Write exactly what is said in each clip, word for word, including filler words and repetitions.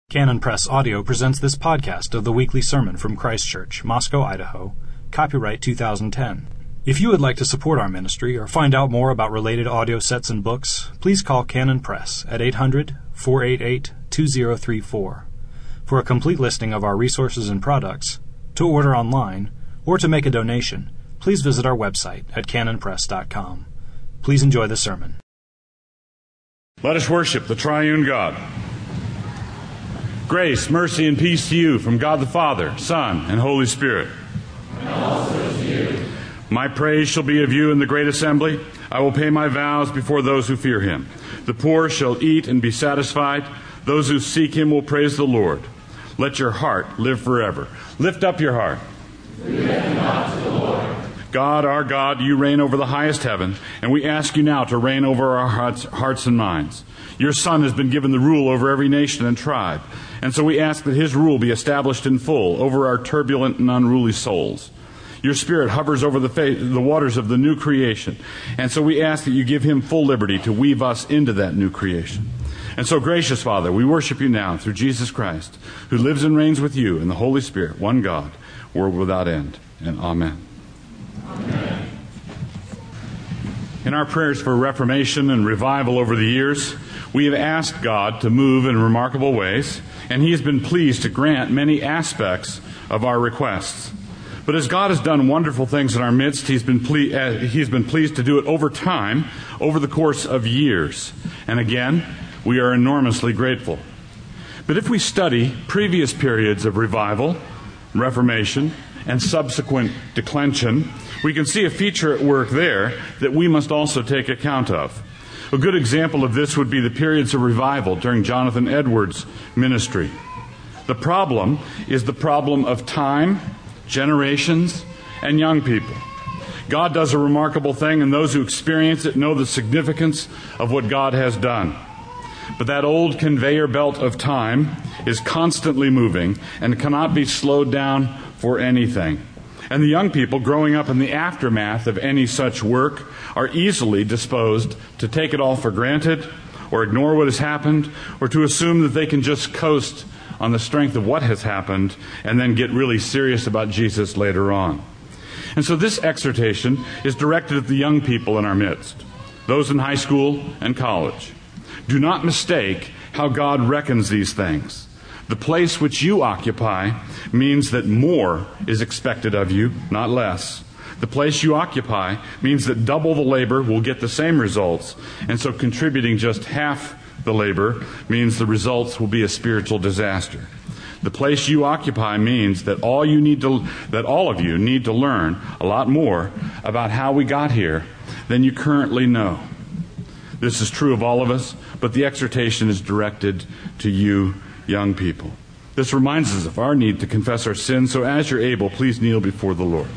Canon Press Audio presents this podcast of the weekly sermon from Christ Church, Moscow, Idaho, copyright two thousand ten. If you would like to support our ministry or find out more about related audio sets and books, please call Canon Press at eight hundred, four eight eight, two zero three four. For a complete listing of our resources and products, to order online, or to make a donation, please visit our website at canon press dot com. Please enjoy the sermon. Let us worship the triune God. Grace, mercy, and peace to you from God the Father, Son, and Holy Spirit. And also to you. My praise shall be of you in the great assembly. I will pay my vows before those who fear him. The poor shall eat and be satisfied. Those who seek him will praise the Lord. Let your heart live forever. Lift up your heart. We lift not to the Lord. God, our God, you reign over the highest heaven, and we ask you now to reign over our hearts, hearts and minds. Your Son has been given the rule over every nation and tribe, and so we ask that his rule be established in full over our turbulent and unruly souls. Your Spirit hovers over the, fa- the waters of the new creation, and so we ask that you give him full liberty to weave us into that new creation. And so, gracious Father, we worship you now through Jesus Christ, who lives and reigns with you in the Holy Spirit, one God, world without end. And amen. Amen. In our prayers for reformation and revival over the years, we have asked God to move in remarkable ways, and he has been pleased to grant many aspects of our requests. But as God has done wonderful things in our midst, he's been, ple- uh, he's been pleased to do it over time, over the course of years. And again, we are enormously grateful. But if we study previous periods of revival, reformation, and subsequent declension, we can see a feature at work there that we must also take account of. A good example of this would be the periods of revival during Jonathan Edwards' ministry. The problem is the problem of time, generations, and young people. God does a remarkable thing, and those who experience it know the significance of what God has done. But that old conveyor belt of time is constantly moving and cannot be slowed down for anything. And the young people growing up in the aftermath of any such work are easily disposed to take it all for granted, or ignore what has happened, or to assume that they can just coast on the strength of what has happened and then get really serious about Jesus later on. And so this exhortation is directed at the young people in our midst, those in high school and college. Do not mistake how God reckons these things. The place which you occupy means that more is expected of you, not less. The place you occupy means that double the labor will get the same results, and so contributing just half the labor means the results will be a spiritual disaster. The place you occupy means that all you need to, that all of you need to learn a lot more about how we got here than you currently know. This is true of all of us, but the exhortation is directed to you, young people. This reminds us of our need to confess our sins, so as you're able, please kneel before the Lord.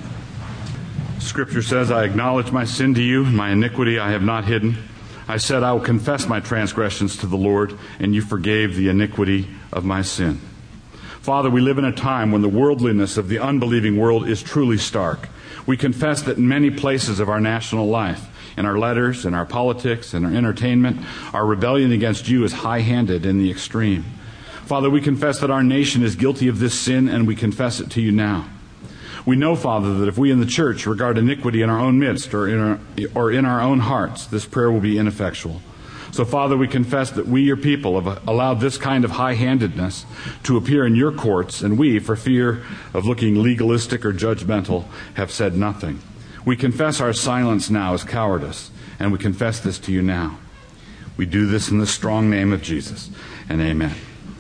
Scripture says, I acknowledge my sin to you, and my iniquity I have not hidden. I said, I will confess my transgressions to the Lord, and you forgave the iniquity of my sin. Father, we live in a time when the worldliness of the unbelieving world is truly stark. We confess that in many places of our national life, in our letters, in our politics, in our entertainment, our rebellion against you is high-handed in the extreme. Father, we confess that our nation is guilty of this sin, and we confess it to you now. We know, Father, that if we in the church regard iniquity in our own midst or in our, or in our own hearts, this prayer will be ineffectual. So, Father, we confess that we, your people, have allowed this kind of high-handedness to appear in your courts, and we, for fear of looking legalistic or judgmental, have said nothing. We confess our silence now as cowardice, and we confess this to you now. We do this in the strong name of Jesus, and amen.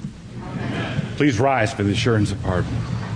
Amen. Please rise for the assurance of pardon.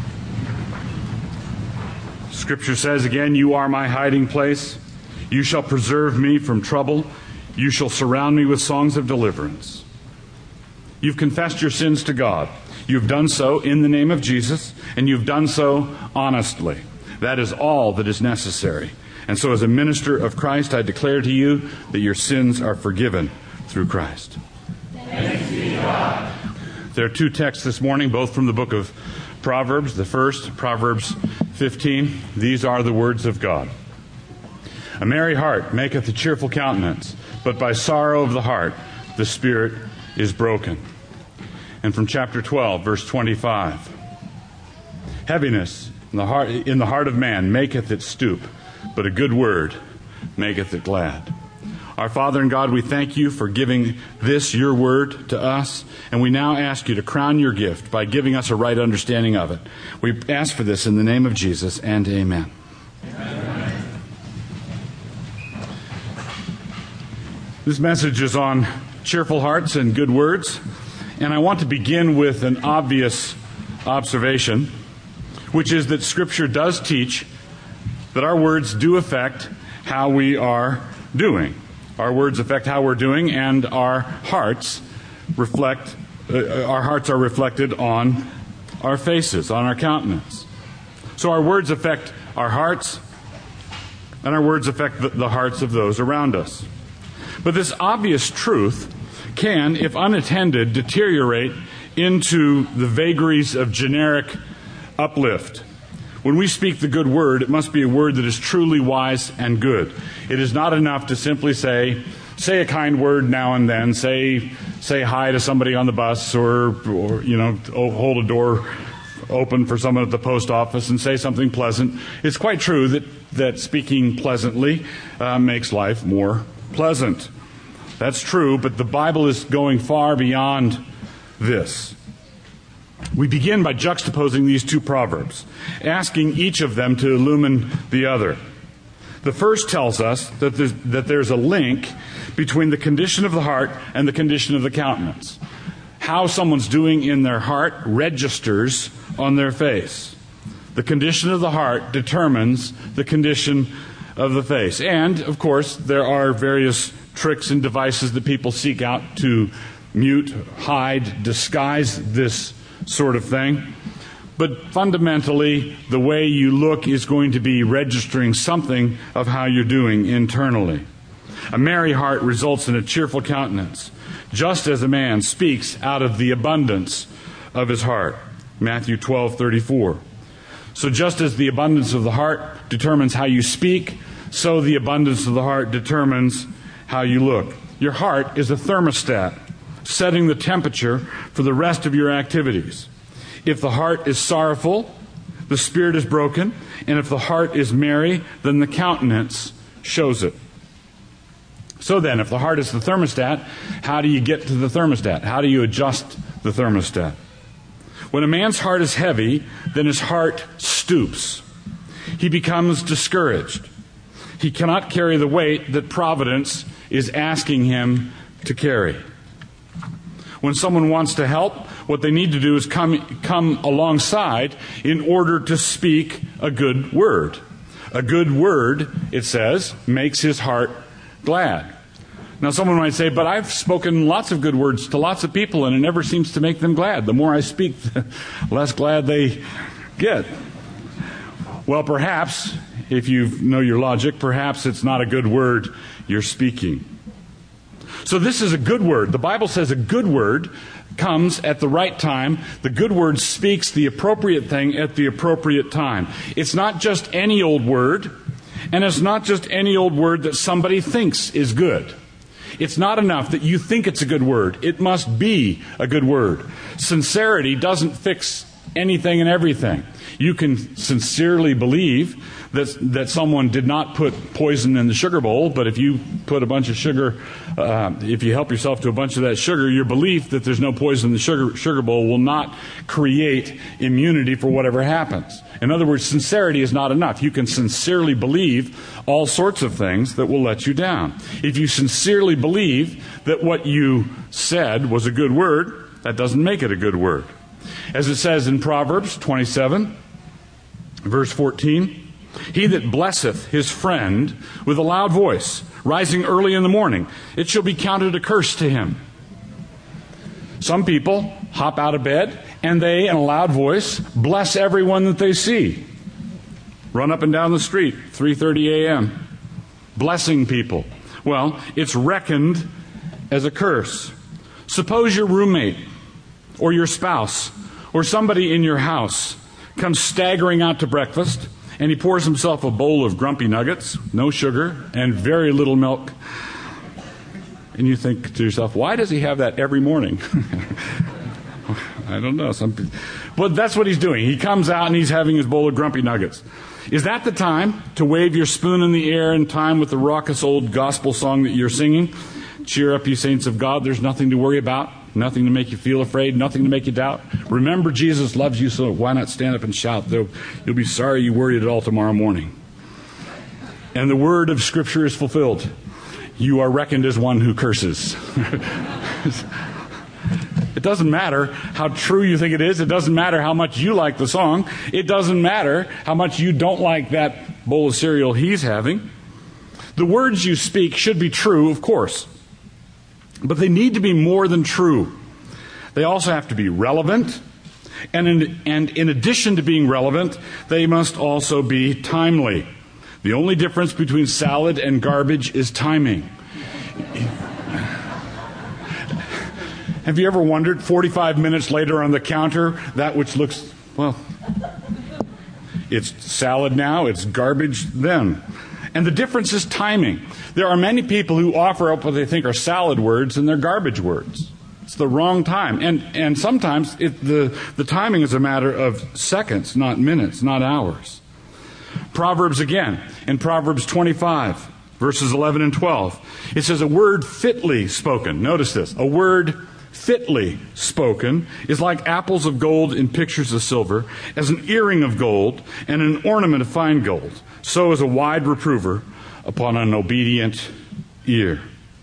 Scripture says again, you are my hiding place. You shall preserve me from trouble. You shall surround me with songs of deliverance. You've confessed your sins to God. You've done so in the name of Jesus, and you've done so honestly. That is all that is necessary. And so as a minister of Christ, I declare to you that your sins are forgiven through Christ. Thanks be to God. There are two texts this morning, both from the book of Proverbs. The first, Proverbs fifteen. These are the words of God. A merry heart maketh a cheerful countenance, but by sorrow of the heart the spirit is broken. and from chapter twelve, verse twenty-five. Heaviness in the heart, in the heart of man maketh it stoop, but a good word maketh it glad. Our Father and God, we thank you for giving this, your word, to us, and we now ask you to crown your gift by giving us a right understanding of it. We ask for this in the name of Jesus, and amen. Amen. This message is on cheerful hearts and good words, and I want to begin with an obvious observation, which is that Scripture does teach that our words do affect how we are doing. Our words affect how we're doing, and our hearts reflect, uh, our hearts are reflected on our faces, on our countenance. So our words affect our hearts, and our words affect the, the hearts of those around us. But this obvious truth can, if unattended, deteriorate into the vagaries of generic uplift. When we speak the good word, it must be a word that is truly wise and good. It is not enough to simply say, say a kind word now and then, say say hi to somebody on the bus, or, or you know, hold a door open for someone at the post office and say something pleasant. It's quite true that, that speaking pleasantly uh, makes life more pleasant. That's true, but the Bible is going far beyond this. We begin by juxtaposing these two proverbs, asking each of them to illumine the other. The first tells us that there's, that there's a link between the condition of the heart and the condition of the countenance. How someone's doing in their heart registers on their face. The condition of the heart determines the condition of the face. And, of course, there are various tricks and devices that people seek out to mute, hide, disguise this sort of thing. But fundamentally, the way you look is going to be registering something of how you're doing internally. A merry heart results in a cheerful countenance, just as a man speaks out of the abundance of his heart. Matthew twelve thirty-four. So just as the abundance of the heart determines how you speak, so the abundance of the heart determines how you look. Your heart is a thermostat, setting the temperature for the rest of your activities. If the heart is sorrowful, the spirit is broken, and if the heart is merry, then the countenance shows it. So then, if the heart is the thermostat, how do you get to the thermostat? How do you adjust the thermostat? When a man's heart is heavy, then his heart stoops. He becomes discouraged. He cannot carry the weight that providence is asking him to carry. When someone wants to help, what they need to do is come, come alongside in order to speak a good word. A good word, it says, makes his heart glad. Now someone might say, but I've spoken lots of good words to lots of people and it never seems to make them glad. The more I speak, the less glad they get. Well, perhaps, if you know your logic, perhaps it's not a good word you're speaking. So this is a good word. The Bible says a good word comes at the right time. The good word speaks the appropriate thing at the appropriate time. It's not just any old word, and it's not just any old word that somebody thinks is good. It's not enough that you think it's a good word. It must be a good word. Sincerity doesn't fix anything and everything. You can sincerely believe that that someone did not put poison in the sugar bowl, but if you put a bunch of sugar, uh, if you help yourself to a bunch of that sugar, your belief that there's no poison in the sugar, sugar bowl will not create immunity for whatever happens. In other words, sincerity is not enough. You can sincerely believe all sorts of things that will let you down. If you sincerely believe that what you said was a good word, that doesn't make it a good word. As it says in Proverbs twenty-seven, verse fourteen, he that blesseth his friend with a loud voice, rising early in the morning, it shall be counted a curse to him. Some people hop out of bed and they, in a loud voice, bless everyone that they see. Run up and down the street, three thirty a.m., blessing people. Well, it's reckoned as a curse. Suppose your roommate or your spouse or somebody in your house comes staggering out to breakfast and he pours himself a bowl of grumpy nuggets, no sugar, and very little milk. And you think to yourself, why does he have that every morning? I don't know. Some, pe- but that's what he's doing. He comes out and he's having his bowl of grumpy nuggets. Is that the time to wave your spoon in the air in time with the raucous old gospel song that you're singing? Cheer up, you saints of God. There's nothing to worry about, nothing to make you feel afraid, nothing to make you doubt. Remember, Jesus loves you, so why not stand up and shout? Though you'll be sorry you worried at all tomorrow morning. And the word of Scripture is fulfilled. You are reckoned as one who curses. It doesn't matter how true you think it is. It doesn't matter how much you like the song. It doesn't matter how much you don't like that bowl of cereal he's having. The words you speak should be true, of course. But they need to be more than true. They also have to be relevant. And in, and in addition to being relevant, they must also be timely. The only difference between salad and garbage is timing. Have you ever wondered, forty-five minutes later on the counter, that which looks, well, it's salad now, it's garbage then. And the difference is timing. There are many people who offer up what they think are salad words and they're garbage words. It's the wrong time. And and sometimes it, the, the timing is a matter of seconds, not minutes, not hours. Proverbs again, in Proverbs twenty-five, verses eleven and twelve, it says, a word fitly spoken. Notice this. A word fitly spoken is like apples of gold in pictures of silver, as an earring of gold and an ornament of fine gold. So is a wide reprover upon an obedient ear.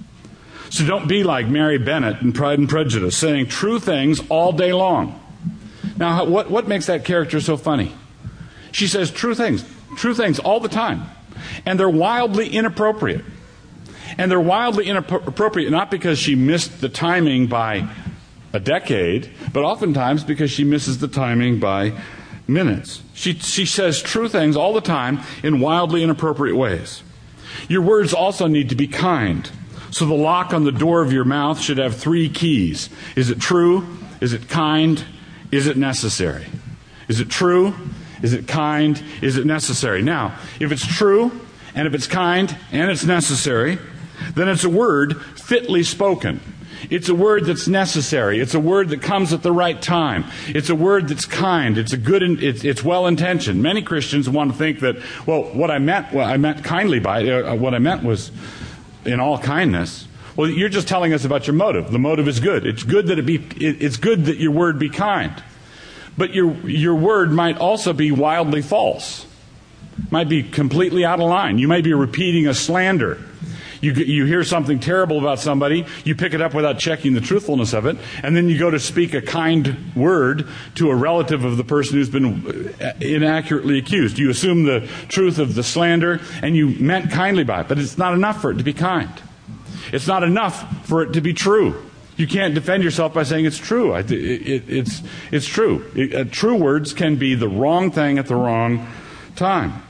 So don't be like Mary Bennett in Pride and Prejudice, saying true things all day long. Now, what, what makes that character so funny? She says true things, true things all the time. And they're wildly inappropriate. And they're wildly inappropriate not because she missed the timing by a decade, but oftentimes because she misses the timing by minutes. She, she says true things all the time in wildly inappropriate ways. Your words also need to be kind. So the lock on the door of your mouth should have three keys. Is it true? Is it kind? Is it necessary? Is it true? Is it kind? Is it necessary? Now, if it's true, and if it's kind, and it's necessary, then it's a word fitly spoken. It's a word that's necessary. It's a word that comes at the right time. It's a word that's kind. It's a good. It's, it's well-intentioned. Many Christians want to think that, well, what I meant, well, I meant kindly by it. Uh, what I meant was in all kindness. Well, you're just telling us about your motive. The motive is good. It's good that it be. It, it's good that your word be kind. But your your word might also be wildly false. Might be completely out of line. You may be repeating a slander. You you hear something terrible about somebody, you pick it up without checking the truthfulness of it, and then you go to speak a kind word to a relative of the person who's been inaccurately accused. You assume the truth of the slander, and you meant kindly by it, but it's not enough for it to be kind. It's not enough for it to be true. You can't defend yourself by saying it's true. It, it, it's, it's true. It, uh, true words can be the wrong thing at the wrong time.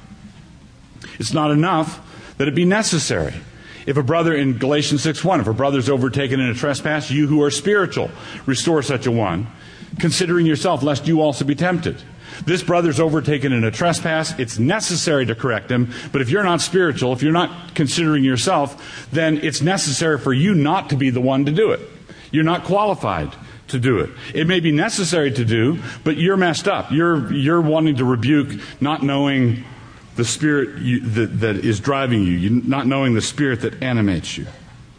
It's not enough that it be necessary. If a brother, in Galatians six one, if a brother is overtaken in a trespass, you who are spiritual, restore such a one, considering yourself, lest you also be tempted. This brother's overtaken in a trespass, it's necessary to correct him, but if you're not spiritual, if you're not considering yourself, then it's necessary for you not to be the one to do it. You're not qualified to do it. It may be necessary to do, but you're messed up. You're you're wanting to rebuke, not knowing the spirit you, that, that is driving you, you, not knowing the spirit that animates you.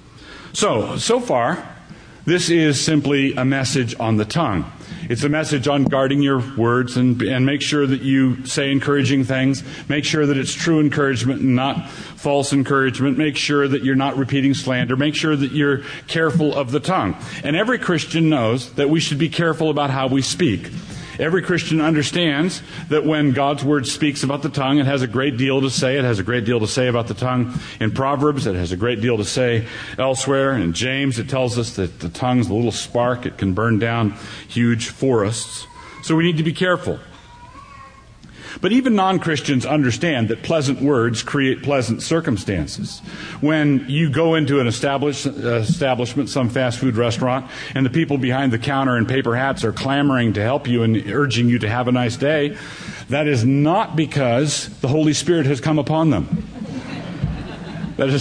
So, so far, this is simply a message on the tongue. It's a message on guarding your words and, and make sure that you say encouraging things. Make sure that it's true encouragement and not false encouragement. Make sure that you're not repeating slander. Make sure that you're careful of the tongue. And every Christian knows that we should be careful about how we speak. Every Christian understands that when God's Word speaks about the tongue, it has a great deal to say. It has a great deal to say about the tongue in Proverbs. It has a great deal to say elsewhere. In James, it tells us that the tongue's a little spark. It can burn down huge forests. So we need to be careful. But even non-Christians understand that pleasant words create pleasant circumstances. When you go into an establish, uh, establishment, some fast food restaurant, and the people behind the counter in paper hats are clamoring to help you and urging you to have a nice day, that is not because the Holy Spirit has come upon them. That is,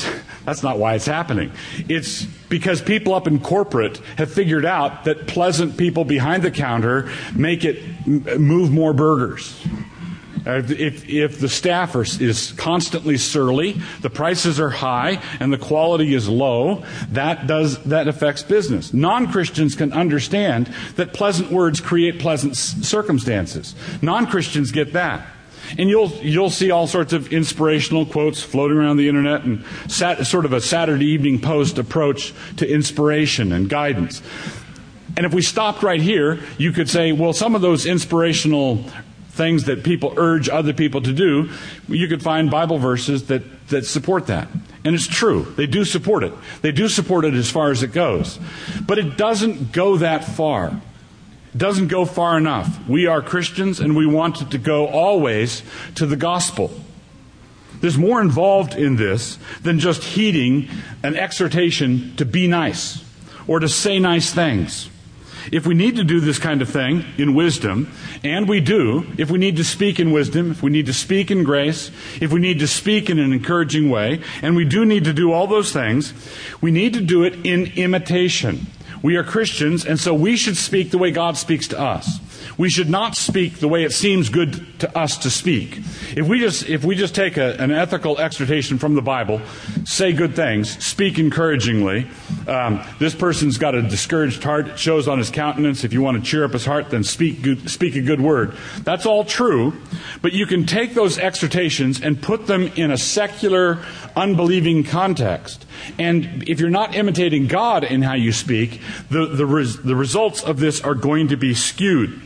That's not why it's happening. It's because people up in corporate have figured out that pleasant people behind the counter make it m- move more burgers. Uh, if, if the staff are, is constantly surly, the prices are high, and the quality is low, that does that affects business. Non-Christians can understand that pleasant words create pleasant s- circumstances. Non-Christians get that. And you'll you'll see all sorts of inspirational quotes floating around the internet, and sat, sort of a Saturday Evening Post approach to inspiration and guidance. And if we stopped right here, you could say, well, some of those inspirational things that people urge other people to do, you could find Bible verses that, that support that. And it's true. They do support it. They do support it as far as it goes. But it doesn't go that far. It doesn't go far enough. We are Christians, and we want it to go always to the gospel. There's more involved in this than just heeding an exhortation to be nice or to say nice things. If we need to do this kind of thing in wisdom, and we do, if we need to speak in wisdom, if we need to speak in grace, if we need to speak in an encouraging way, and we do need to do all those things, we need to do it in imitation. We are Christians, and so we should speak the way God speaks to us. We should not speak the way it seems good to us to speak. If we just if we just take a, an ethical exhortation from the Bible, say good things, speak encouragingly, um, this person's got a discouraged heart, it shows on his countenance. If you want to cheer up his heart, then speak good, speak a good word. That's all true, but you can take those exhortations and put them in a secular, unbelieving context. And if you're not imitating God in how you speak, the the, res, the results of this are going to be skewed.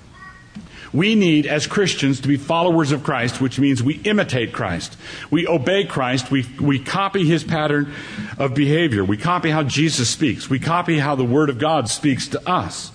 We need, as Christians, to be followers of Christ, which means we imitate Christ. We obey Christ. We we copy His pattern of behavior. We copy how Jesus speaks. We copy how the Word of God speaks to us.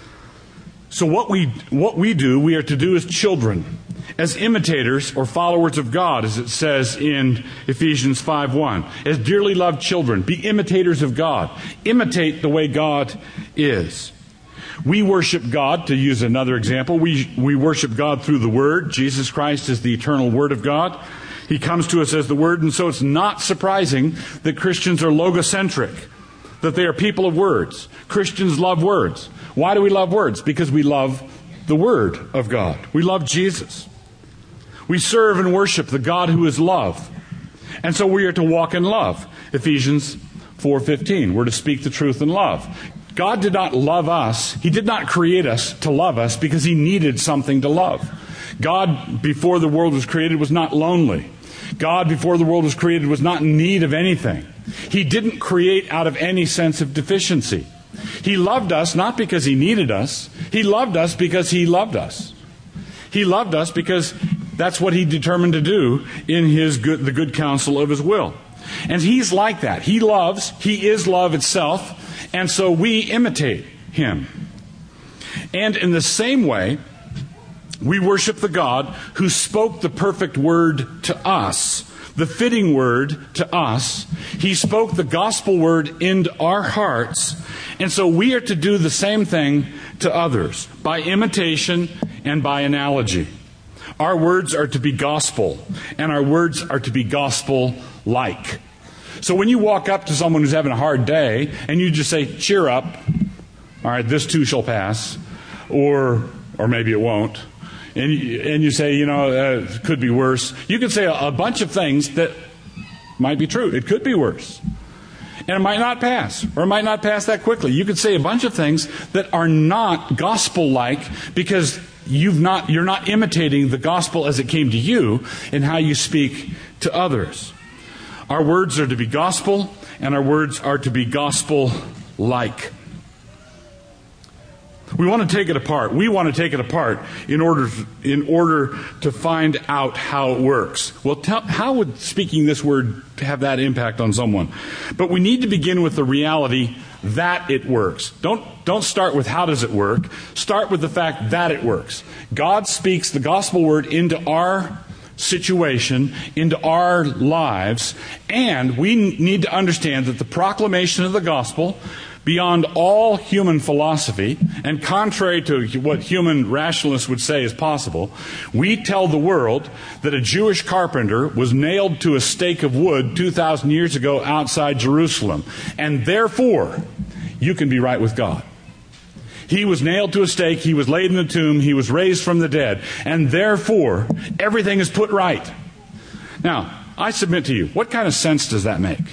So what we what we do, we are to do as children, as imitators or followers of God, as it says in Ephesians five one. As dearly loved children, be imitators of God. Imitate the way God is. We worship God, to use another example. We, we worship God through the Word. Jesus Christ is the eternal Word of God. He comes to us as the Word, and so it's not surprising that Christians are logocentric, that they are people of words. Christians love words. Why do we love words? Because we love the Word of God. We love Jesus. We serve and worship the God who is love. And so we are to walk in love. Ephesians four fifteen. We're to speak the truth in love. God did not love us. He did not create us to love us because He needed something to love. God, before the world was created, was not lonely. God, before the world was created, was not in need of anything. He didn't create out of any sense of deficiency. He loved us not because He needed us. He loved us because He loved us. He loved us because that's what He determined to do in His good, the good counsel of His will. And He's like that. He loves. He is love itself. And so we imitate Him. And in the same way, we worship the God who spoke the perfect word to us, the fitting word to us. He spoke the gospel word into our hearts. And so we are to do the same thing to others by imitation and by analogy. Our words are to be gospel, and our words are to be gospel-like. So when you walk up to someone who's having a hard day and you just say, cheer up, all right, this too shall pass, or or maybe it won't, and you, and you say, you know, uh, it could be worse. You could say a, a bunch of things that might be true. It could be worse. And it might not pass, or it might not pass that quickly. You could say a bunch of things that are not gospel-like because you've not, you're not imitating the gospel as it came to you in how you speak to others. Our words are to be gospel, and our words are to be gospel-like. We want to take it apart. We want to take it apart in order in order to find out how it works. Well, tell, how would speaking this word have that impact on someone? But we need to begin with the reality that it works. Don't don't start with how does it work. Start with the fact that it works. God speaks the gospel word into our situation, into our lives, and we need to understand that the proclamation of the gospel beyond all human philosophy, and contrary to what human rationalists would say is possible, we tell the world that a Jewish carpenter was nailed to a stake of wood two thousand years ago outside Jerusalem, and therefore you can be right with God. He was nailed to a stake, he was laid in a tomb, he was raised from the dead, and therefore everything is put right. Now, I submit to you, what kind of sense does that make?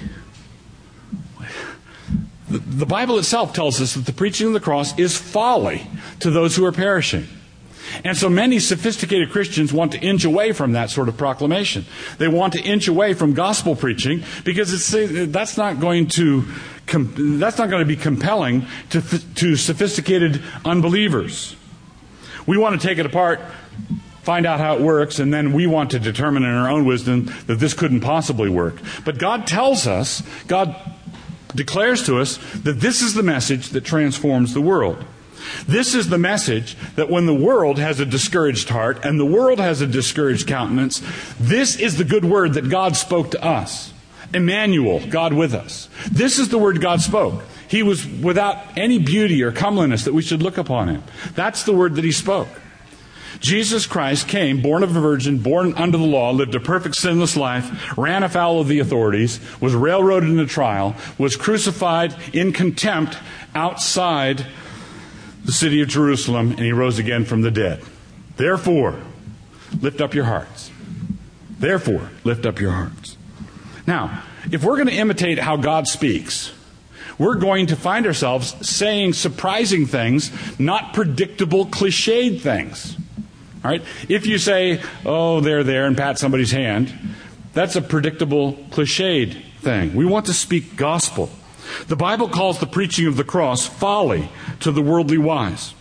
The Bible itself tells us that the preaching of the cross is folly to those who are perishing. And so many sophisticated Christians want to inch away from that sort of proclamation. They want to inch away from gospel preaching because it's, that's not going to that's not going to be compelling to, to sophisticated unbelievers. We want to take it apart, find out how it works, and then we want to determine in our own wisdom that this couldn't possibly work. But God tells us, God declares to us that this is the message that transforms the world. This is the message that when the world has a discouraged heart and the world has a discouraged countenance, this is the good word that God spoke to us. Emmanuel, God with us. This is the word God spoke. He was without any beauty or comeliness that we should look upon him. That's the word that he spoke. Jesus Christ came, born of a virgin, born under the law, lived a perfect sinless life, ran afoul of the authorities, was railroaded into trial, was crucified in contempt outside the city of Jerusalem, and he rose again from the dead. Therefore, lift up your hearts. Therefore, lift up your hearts. Now, if we're going to imitate how God speaks, we're going to find ourselves saying surprising things, not predictable, cliched things. All right? If you say, oh, they're there, and pat somebody's hand, that's a predictable, cliched thing. We want to speak gospel. The Bible calls the preaching of the cross folly to the worldly wise.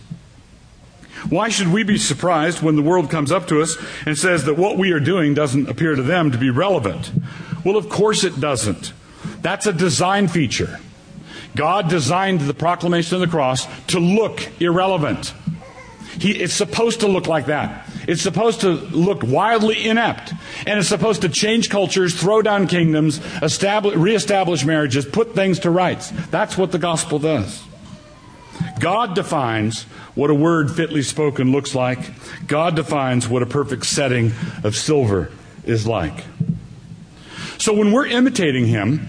Why should we be surprised when the world comes up to us and says that what we are doing doesn't appear to them to be relevant? Well, of course it doesn't. That's a design feature. God designed the proclamation of the cross to look irrelevant. He, it's supposed to look like that. It's supposed to look wildly inept. And it's supposed to change cultures, throw down kingdoms, establish, reestablish marriages, put things to rights. That's what the gospel does. God defines what a word fitly spoken looks like. God defines what a perfect setting of silver is like. So when we're imitating him,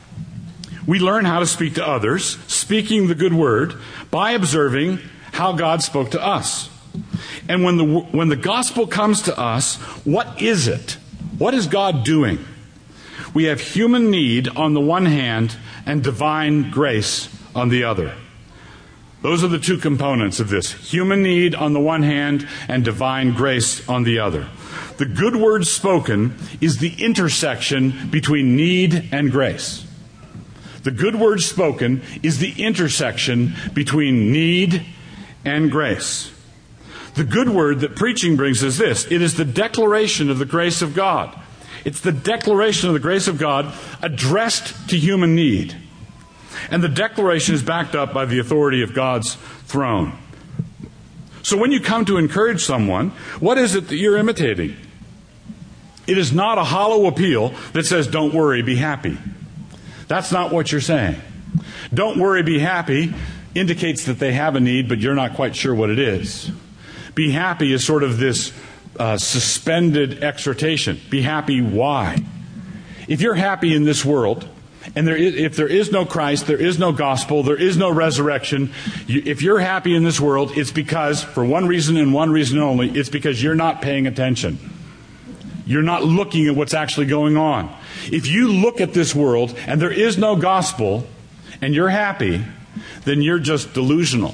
we learn how to speak to others, speaking the good word, by observing how God spoke to us. And when the when the gospel comes to us, what is it? What is God doing? We have human need on the one hand and divine grace on the other. Those are the two components of this. Human need on the one hand and divine grace on the other. The good word spoken is the intersection between need and grace. The good word spoken is the intersection between need and grace. The good word that preaching brings is this. It is the declaration of the grace of God. It's the declaration of the grace of God addressed to human need. And the declaration is backed up by the authority of God's throne. So when you come to encourage someone, what is it that you're imitating? It is not a hollow appeal that says, don't worry, be happy. That's not what you're saying. Don't worry, be happy indicates that they have a need, but you're not quite sure what it is. Be happy is sort of this uh, suspended exhortation. Be happy, why? If you're happy in this world, and there is, if there is no Christ, there is no gospel, there is no resurrection, you, if you're happy in this world, it's because, for one reason and one reason only, it's because you're not paying attention. You're not looking at what's actually going on. If you look at this world and there is no gospel and you're happy, then you're just delusional.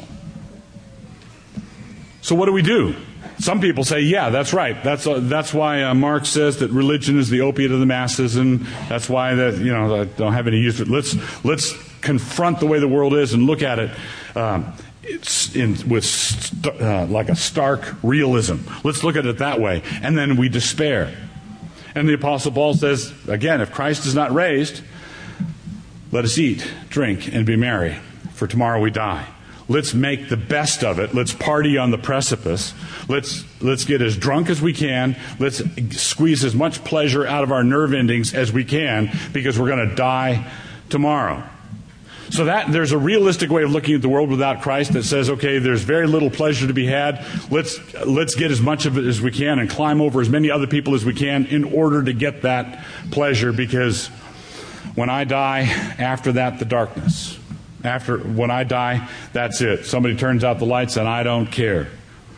So what do we do? Some people say, yeah, that's right. That's uh, that's why uh, Marx says that religion is the opiate of the masses, and that's why that you know I don't have any use for it. Let's let's confront the way the world is and look at it um, it's in, with st- uh, like a stark realism. Let's look at it that way, and then we despair. And the Apostle Paul says again, if Christ is not raised, let us eat, drink, and be merry, for tomorrow we die. Let's make the best of it. Let's party on the precipice. Let's let's get as drunk as we can. Let's squeeze as much pleasure out of our nerve endings as we can, because we're going to die tomorrow. So that there's a realistic way of looking at the world without Christ that says, okay, there's very little pleasure to be had. Let's let's get as much of it as we can and climb over as many other people as we can in order to get that pleasure, because when I die, after that, the darkness. After when I die, that's it. Somebody turns out the lights and I don't care.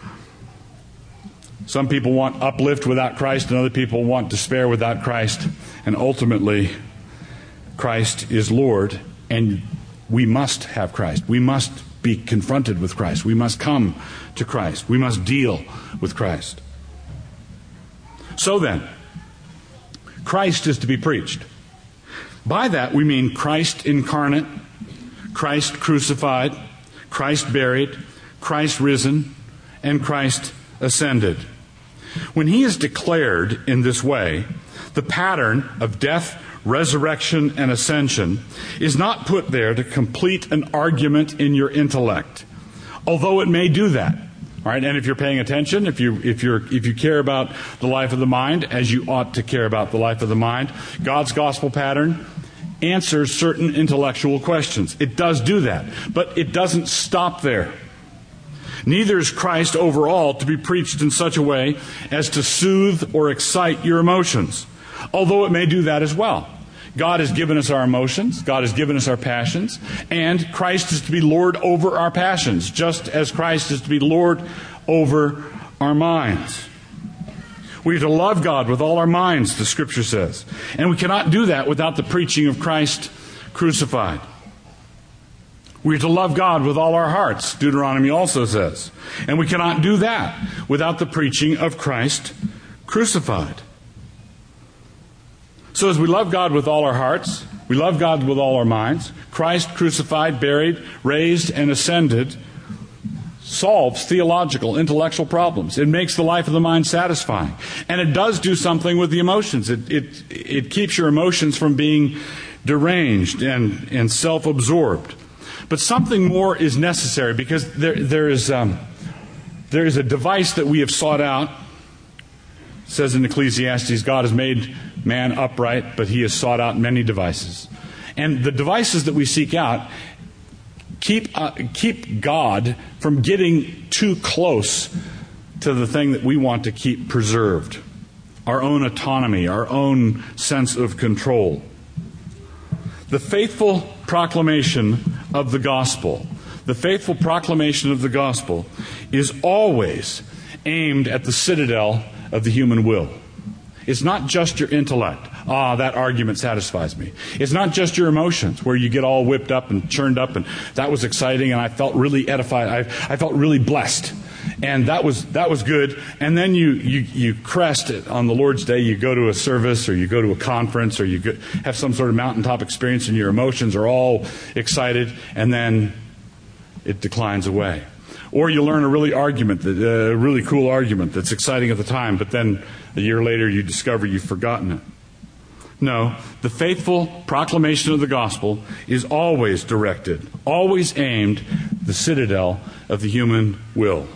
Some people want uplift without Christ, and other people want despair without Christ. And ultimately, Christ is Lord, and we must have Christ. We must be confronted with Christ. We must come to Christ. We must deal with Christ. So then, Christ is to be preached. By that we mean Christ incarnate, Christ crucified, Christ buried, Christ risen, and Christ ascended. When he is declared in this way, the pattern of death, resurrection, and ascension is not put there to complete an argument in your intellect, although it may do that. All right, and if you're paying attention, if you if you're if you care about the life of the mind, as you ought to care about the life of the mind, God's gospel pattern answers certain intellectual questions. It does do that, but it doesn't stop there. Neither is Christ overall to be preached in such a way as to soothe or excite your emotions, although it may do that as well. God has given us our emotions, God has given us our passions, and Christ is to be Lord over our passions, just as Christ is to be Lord over our minds. We are to love God with all our minds, the Scripture says, and we cannot do that without the preaching of Christ crucified. We are to love God with all our hearts, Deuteronomy also says. And we cannot do that without the preaching of Christ crucified. So as we love God with all our hearts, we love God with all our minds, Christ crucified, buried, raised, and ascended solves theological, intellectual problems. It makes the life of the mind satisfying. And it does do something with the emotions. It, it, it keeps your emotions from being deranged and, and self-absorbed. But something more is necessary, because there, there is um, there is a device that we have sought out. It says in Ecclesiastes, God has made man upright, but he has sought out many devices. And the devices that we seek out keep uh, keep God from getting too close to the thing that we want to keep preserved. Our own autonomy, our own sense of control. The faithful proclamation of the gospel, the faithful proclamation of the gospel is always aimed at the citadel of the human will. It's not just your intellect. Ah, that argument satisfies me. It's not just your emotions, where you get all whipped up and churned up, and that was exciting, and I felt really edified. I, I felt really blessed. And that was that was good. And then you, you, you crest it on the Lord's Day. You go to a service, or you go to a conference, or you go, have some sort of mountaintop experience, and your emotions are all excited, and then it declines away. Or you learn a really argument, that, uh, a really cool argument that's exciting at the time, but then a year later you discover you've forgotten it. No, the faithful proclamation of the gospel is always directed, always aimed at the citadel of the human will.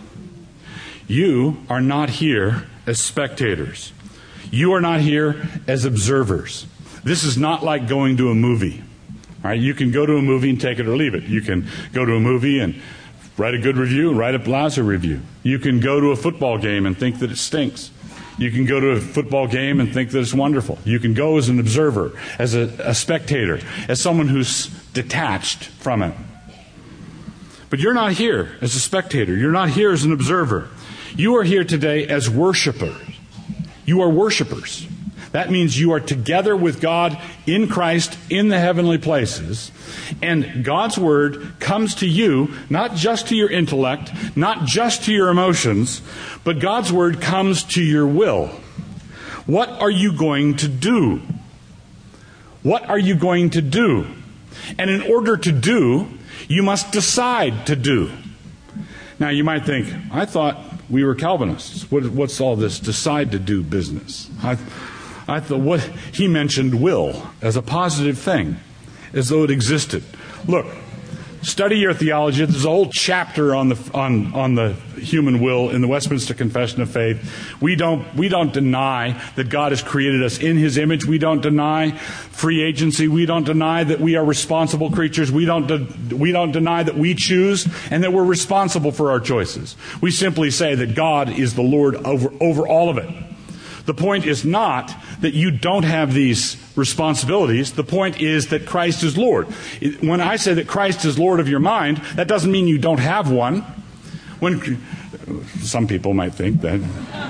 You are not here as spectators. You are not here as observers. This is not like going to a movie. All right, you can go to a movie and take it or leave it. You can go to a movie and write a good review and write a lousy review. You can go to a football game and think that it stinks. You can go to a football game and think that it's wonderful. You can go as an observer, as a, a spectator, as someone who's detached from it. But you're not here as a spectator. You're not here as an observer. You are here today as worshipers. You are worshipers. That means you are together with God in Christ in the heavenly places. And God's Word comes to you, not just to your intellect, not just to your emotions, but God's Word comes to your will. What are you going to do? What are you going to do? And in order to do, you must decide to do. Now you might think, I thought we were Calvinists. What, what's all this decide to do business? I, I thought what he mentioned will as a positive thing, as though it existed. Look, study your theology. There's a whole chapter on the on on the human will in the Westminster Confession of Faith. We don't, we don't deny that God has created us in His image. We don't deny free agency. We don't deny that we are responsible creatures. We don't, de- we don't deny that we choose and that we're responsible for our choices. We simply say that God is the Lord over, over all of it. The point is not that you don't have these responsibilities. The point is that Christ is Lord. When I say that Christ is Lord of your mind, that doesn't mean you don't have one. When some people might think that.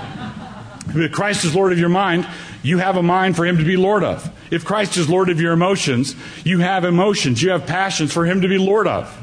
If Christ is Lord of your mind, you have a mind for Him to be Lord of. If Christ is Lord of your emotions, you have emotions, you have passions for Him to be Lord of.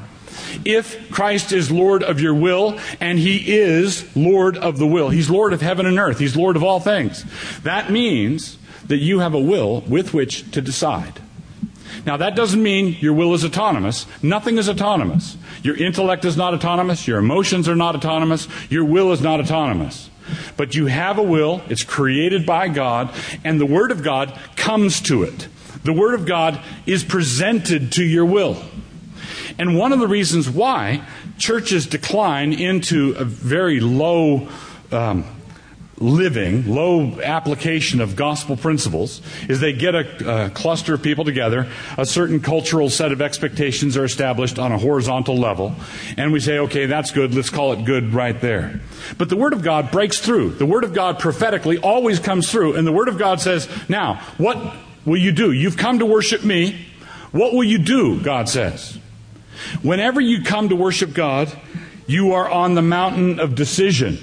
If Christ is Lord of your will, and He is Lord of the will, He's Lord of heaven and earth, He's Lord of all things, that means that you have a will with which to decide. Now, that doesn't mean your will is autonomous. Nothing is autonomous. Your intellect is not autonomous. Your emotions are not autonomous. Your will is not autonomous. But you have a will. It's created by God, and the Word of God comes to it. The Word of God is presented to your will. And one of the reasons why churches decline into a very low um, living, low application of gospel principles is they get a, a cluster of people together, a certain cultural set of expectations are established on a horizontal level, and we say, okay, that's good, let's call it good right there. But the Word of God breaks through. The Word of God prophetically always comes through, and the Word of God says, now, what will you do? You've come to worship me. What will you do? God says. Whenever you come to worship God, you are on the mountain of decision.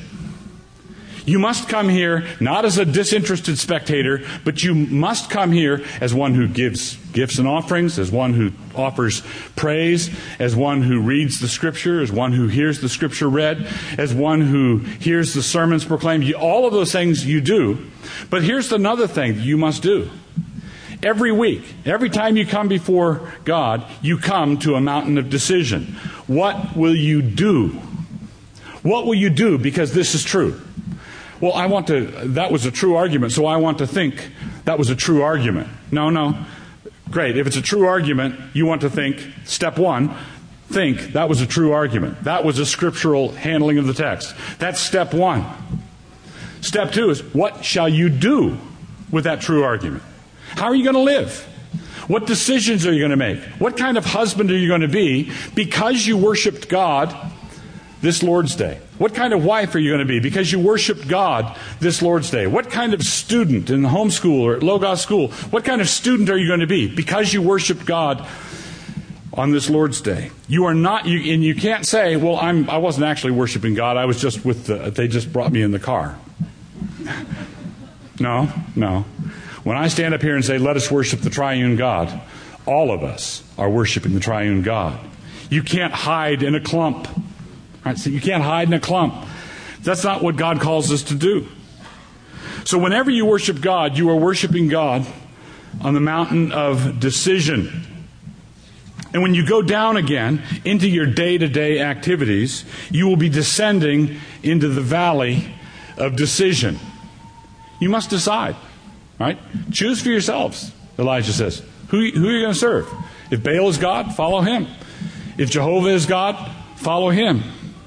You must come here not as a disinterested spectator, but you must come here as one who gives gifts and offerings, as one who offers praise, as one who reads the Scripture, as one who hears the Scripture read, as one who hears the sermons proclaimed. You, all of those things you do. But here's another thing you must do. Every week, every time you come before God, you come to a mountain of decision. What will you do? What will you do because this is true? Well, I want to, that was a true argument, so I want to think that was a true argument. No, no. Great. If it's a true argument, you want to think, step one, think that was a true argument. That was a scriptural handling of the text. That's step one. Step two is, what shall you do with that true argument? How are you going to live? What decisions are you going to make? What kind of husband are you going to be because you worshiped God this Lord's Day? What kind of wife are you going to be because you worshiped God this Lord's Day? What kind of student in the homeschool or at Logos School, what kind of student are you going to be because you worshiped God on this Lord's Day? You are not, you, and you can't say, well, I'm, I wasn't actually worshiping God. I was just with the, they just brought me in the car. No, no. When I stand up here and say, let us worship the triune God, all of us are worshiping the triune God. You can't hide in a clump. Right? So you can't hide in a clump. That's not what God calls us to do. So whenever you worship God, you are worshiping God on the mountain of decision. And when you go down again into your day-to-day activities, you will be descending into the valley of decision. You must decide. Right? Choose for yourselves, Elijah says. Who, who are you going to serve? If Baal is God, follow him. If Jehovah is God, follow him.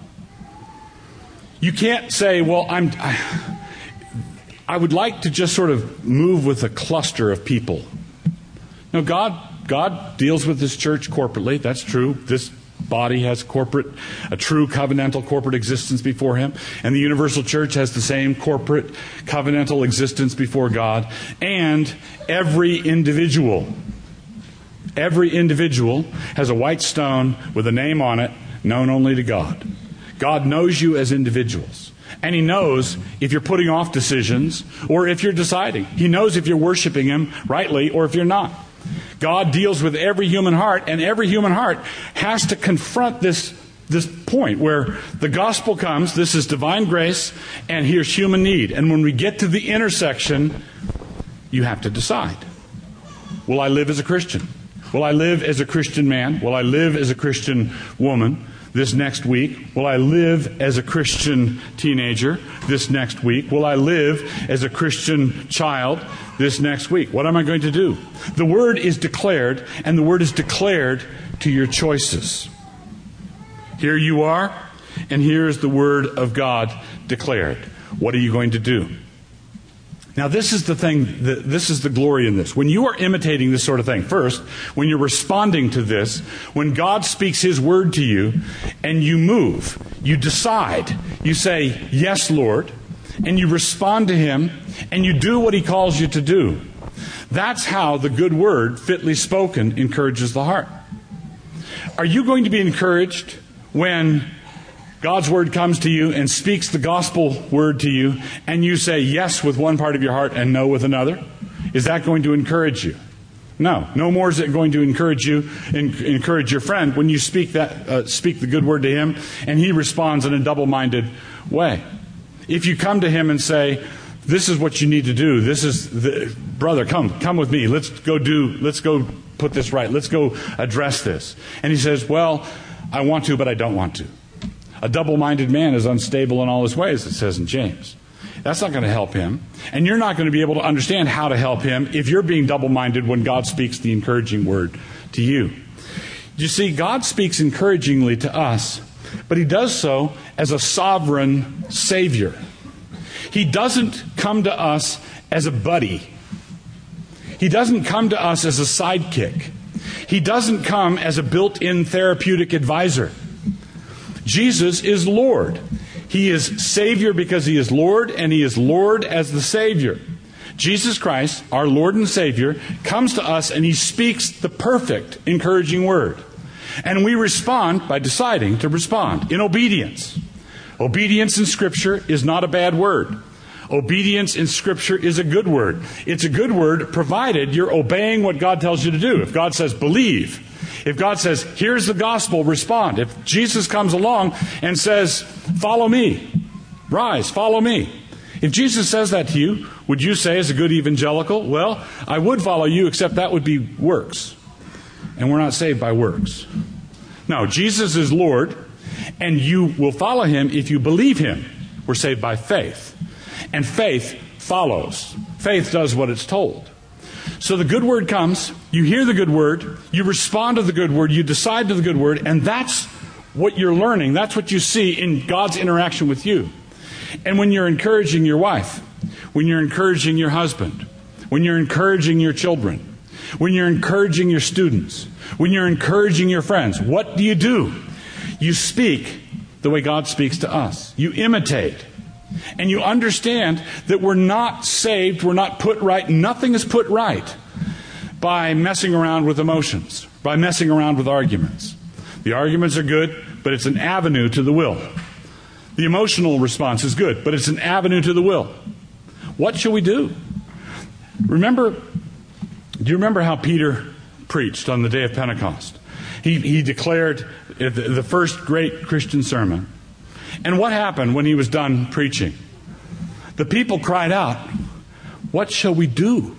You can't say, well, I'm, I, I would like to just sort of move with a cluster of people. No, God, God deals with His church corporately. That's true. This body has corporate, a true covenantal corporate existence before Him. And the universal church has the same corporate covenantal existence before God. And every individual, every individual has a white stone with a name on it known only to God. God knows you as individuals. And He knows if you're putting off decisions or if you're deciding. He knows if you're worshiping Him rightly or if you're not. God deals with every human heart, and every human heart has to confront this, this point where the gospel comes, this is divine grace, and here's human need. And when we get to the intersection, you have to decide. Will I live as a Christian? Will I live as a Christian man? Will I live as a Christian woman this next week? Will I live as a Christian teenager this next week? Will I live as a Christian child this next week? What am I going to do? The Word is declared, and the Word is declared to your choices. Here you are. and hears the word of God declared. What are you going to do? Now, this is the thing, that, this is the glory in this. When you are imitating this sort of thing, first, when you're responding to this, when God speaks His word to you, and you move, you decide, you say, yes, Lord, and you respond to Him, and you do what He calls you to do. That's how the good word, fitly spoken, encourages the heart. Are you going to be encouraged when God's word comes to you and speaks the gospel word to you, and you say yes with one part of your heart and no with another? Is that going to encourage you? No. No more is it going to encourage you, encourage your friend when you speak that, uh, speak the good word to him, and he responds in a double-minded way. If you come to him and say, "This is what you need to do. This is the brother. Come, come with me. Let's go do. Let's go put this right. Let's go address this." And he says, "Well, I want to, but I don't want to." A double-minded man is unstable in all his ways, it says in James. That's not going to help him. And you're not going to be able to understand how to help him if you're being double-minded when God speaks the encouraging word to you. You see, God speaks encouragingly to us, but He does so as a sovereign Savior. He doesn't come to us as a buddy. He doesn't come to us as a sidekick. He doesn't come as a built-in therapeutic advisor. Jesus is Lord. He is Savior because He is Lord, and He is Lord as the Savior. Jesus Christ, our Lord and Savior, comes to us and He speaks the perfect, encouraging word. And we respond by deciding to respond in obedience. Obedience in Scripture is not a bad word. Obedience in Scripture is a good word. It's a good word provided you're obeying what God tells you to do. If God says, believe. If God says, here's the gospel, respond. If Jesus comes along and says, follow me, rise, follow me. If Jesus says that to you, would you say as a good evangelical, well, I would follow you, except that would be works. And we're not saved by works. No, Jesus is Lord, and you will follow Him if you believe Him. We're saved by faith. And faith follows. Faith does what it's told. So the good word comes, you hear the good word, you respond to the good word, you decide to the good word, and that's what you're learning. That's what you see in God's interaction with you. And when you're encouraging your wife, when you're encouraging your husband, when you're encouraging your children, when you're encouraging your students, when you're encouraging your friends, what do you do? You speak the way God speaks to us. You imitate. And you understand that we're not saved, we're not put right, nothing is put right by messing around with emotions, by messing around with arguments. The arguments are good, but it's an avenue to the will. The emotional response is good, but it's an avenue to the will. What shall we do? Remember, do you remember how Peter preached on the day of Pentecost? He, he declared the first great Christian sermon. And what happened when he was done preaching? The people cried out, "What shall we do?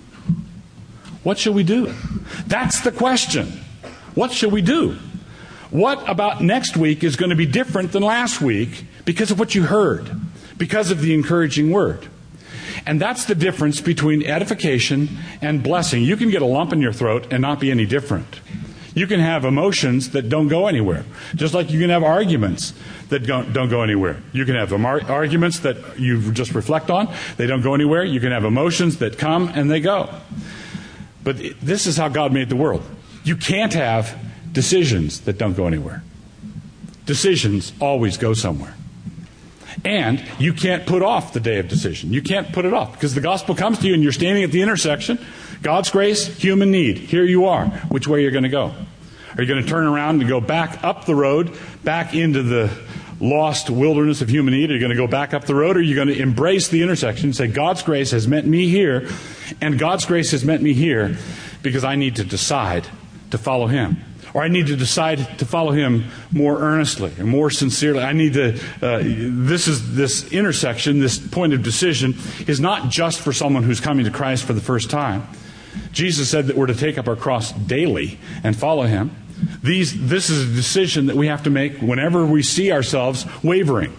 What shall we do?" That's the question. What shall we do? What about next week is going to be different than last week because of what you heard, because of the encouraging word? And that's the difference between edification and blessing. You can get a lump in your throat and not be any different. You can have emotions that don't go anywhere, just like you can have arguments that don't, don't go anywhere. You can have arguments that you just reflect on. They don't go anywhere. You can have emotions that come and they go. But this is how God made the world. You can't have decisions that don't go anywhere. Decisions always go somewhere. And you can't put off the day of decision. You can't put it off because the gospel comes to you and you're standing at the intersection. God's grace, human need. Here you are. Which way are you going to go? Are you going to turn around and go back up the road, back into the lost wilderness of human need? Are you going to go back up the road, or are you going to embrace the intersection and say, God's grace has met me here, and God's grace has met me here because I need to decide to follow Him. Or I need to decide to follow Him more earnestly and more sincerely. I need to, uh, this is, this intersection, this point of decision is not just for someone who's coming to Christ for the first time. Jesus said that we're to take up our cross daily and follow Him. These, this is a decision that we have to make whenever we see ourselves wavering.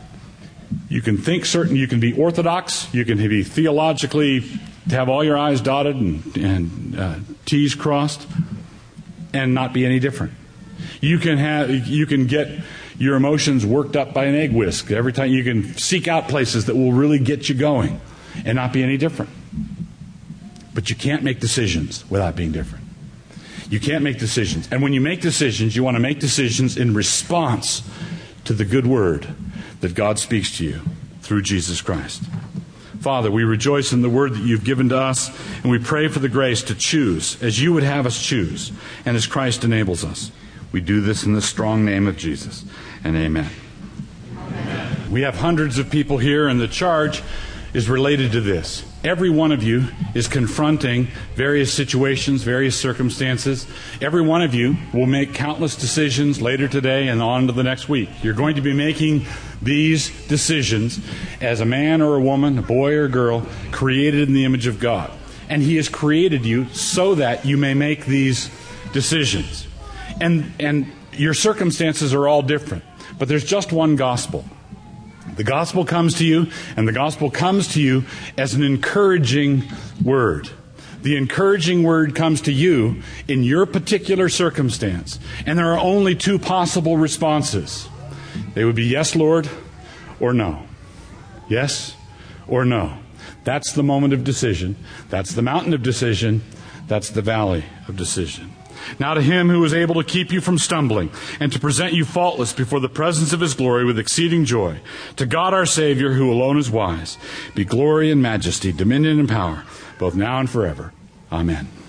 You can think certain, you can be orthodox, you can be theologically, have all your I's dotted and, and uh, T's crossed, and not be any different. You can have, you can get, your emotions worked up by an egg whisk. Every time you can seek out places that will really get you going and not be any different. But you can't make decisions without being different. You can't make decisions. And when you make decisions, you want to make decisions in response to the good word that God speaks to you through Jesus Christ. Father, we rejoice in the word that you've given to us, and we pray for the grace to choose as you would have us choose, and as Christ enables us. We do this in the strong name of Jesus, and amen. Amen. We have hundreds of people here, and the charge is related to this. Every one of you is confronting various situations, various circumstances. Every one of you will make countless decisions later today and on to the next week. You're going to be making these decisions as a man or a woman, a boy or a girl, created in the image of God. And He has created you so that you may make these decisions. And, and your circumstances are all different. But there's just one gospel. The gospel comes to you, and the gospel comes to you as an encouraging word. The encouraging word comes to you in your particular circumstance. And there are only two possible responses. They would be yes, Lord, or no. Yes or no. That's the moment of decision. That's the mountain of decision. That's the valley of decision. Now to Him who is able to keep you from stumbling and to present you faultless before the presence of His glory with exceeding joy, to God our Savior, who alone is wise, be glory and majesty, dominion and power, both now and forever. Amen.